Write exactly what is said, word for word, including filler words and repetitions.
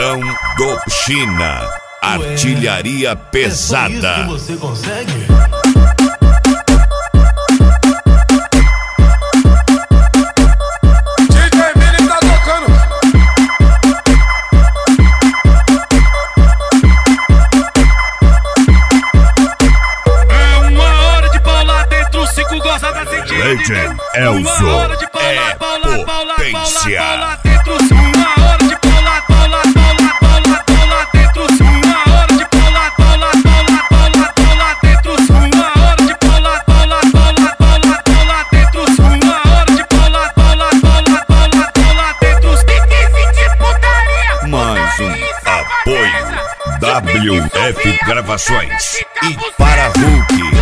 Capitão do China, artilharia pesada. É só isso que você consegue? Legend Elzo é potência. Uma hora de paula, paula, paula, paula, paula dentro. Uma hora de paula, paula, paula, paula, paula dentro. Uma hora de paula, paula, paula, paula, paula dentro. Uma hora de paula, paula, paula, paula, paula dentro. De putaria. Mais um apoio W F Gravações e para Hulk.